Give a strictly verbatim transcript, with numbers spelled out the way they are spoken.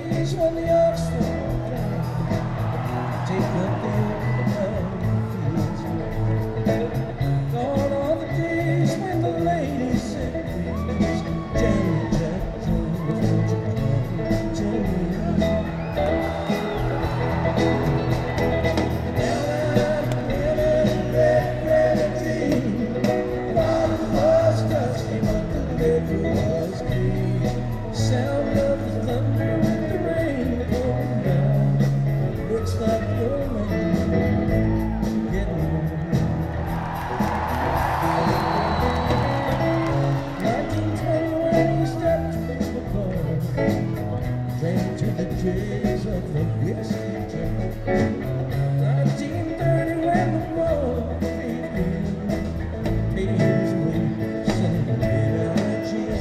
days when the ox fall down, take up the old fields. Gone are the days when the ladies said please, Jenny Jack Jones, won't you come to me? Now I'm living red, red dream. The bottom was dusty, but the liquor was clean. Sound of the thunder with the rain pouring down. Looks like your man getting home. nineteen twenty when he stepped to the bar, drank to the dregs of the whiskey jar. nineteen thirty when the war came in, made his way singing Red Gin.